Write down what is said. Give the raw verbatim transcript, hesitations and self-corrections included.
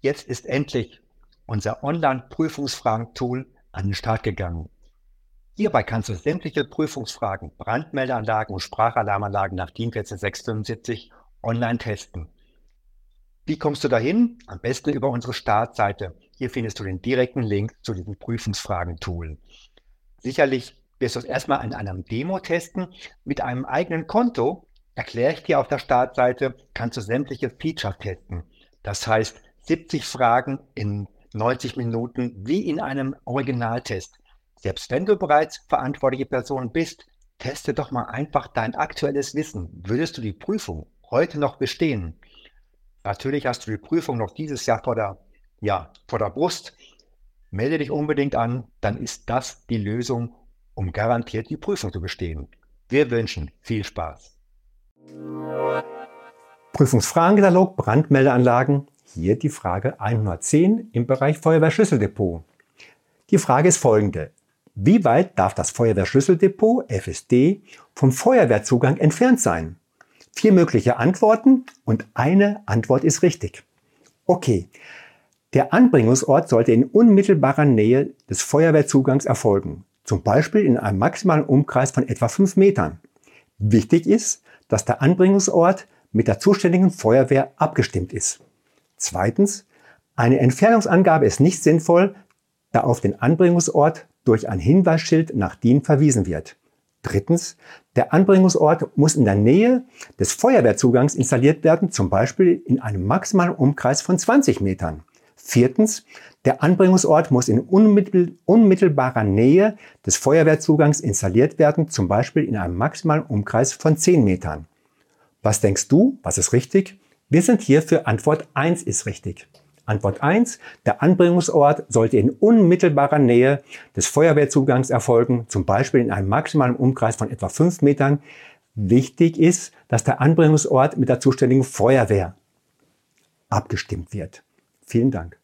Jetzt ist endlich unser Online-Prüfungsfragen-Tool an den Start gegangen. Hierbei kannst du sämtliche Prüfungsfragen, Brandmeldeanlagen und Sprachalarmanlagen nach DIN vierzehn sechs fünfundsiebzig online testen. Wie kommst du dahin? Am besten über unsere Startseite. Hier findest du den direkten Link zu diesem Prüfungsfragen-Tool. Sicherlich wirst du es erstmal in einem Demo testen. Mit einem eigenen Konto, erkläre ich dir auf der Startseite, kannst du sämtliche Features testen. Das heißt, siebzig Fragen in neunzig Minuten wie in einem Originaltest. Selbst wenn du bereits verantwortliche Person bist, teste doch mal einfach dein aktuelles Wissen. Würdest du die Prüfung heute noch bestehen? Natürlich hast du die Prüfung noch dieses Jahr vor der, ja, vor der Brust. Melde dich unbedingt an, dann ist das die Lösung, um garantiert die Prüfung zu bestehen. Wir wünschen viel Spaß. Prüfungsfragenkatalog Brandmeldeanlagen. Hier die Frage hundertzehn im Bereich Feuerwehrschlüsseldepot. Die Frage ist folgende. Wie weit darf das Feuerwehrschlüsseldepot F S D vom Feuerwehrzugang entfernt sein? Vier mögliche Antworten und eine Antwort ist richtig. Okay, der Anbringungsort sollte in unmittelbarer Nähe des Feuerwehrzugangs erfolgen, zum Beispiel in einem maximalen Umkreis von etwa fünf Metern. Wichtig ist, dass der Anbringungsort mit der zuständigen Feuerwehr abgestimmt ist. Zweitens, eine Entfernungsangabe ist nicht sinnvoll, da auf den Anbringungsort durch ein Hinweisschild nach DIN verwiesen wird. Drittens, der Anbringungsort muss in der Nähe des Feuerwehrzugangs installiert werden, zum Beispiel in einem maximalen Umkreis von zwanzig Metern. Viertens, der Anbringungsort muss in unmittel, unmittelbarer Nähe des Feuerwehrzugangs installiert werden, zum Beispiel in einem maximalen Umkreis von zehn Metern. Was denkst du? Was ist richtig? Wir sind hier für Antwort eins ist richtig. Antwort eins. Der Anbringungsort sollte in unmittelbarer Nähe des Feuerwehrzugangs erfolgen, zum Beispiel in einem maximalen Umkreis von etwa fünf Metern. Wichtig ist, dass der Anbringungsort mit der zuständigen Feuerwehr abgestimmt wird. Vielen Dank.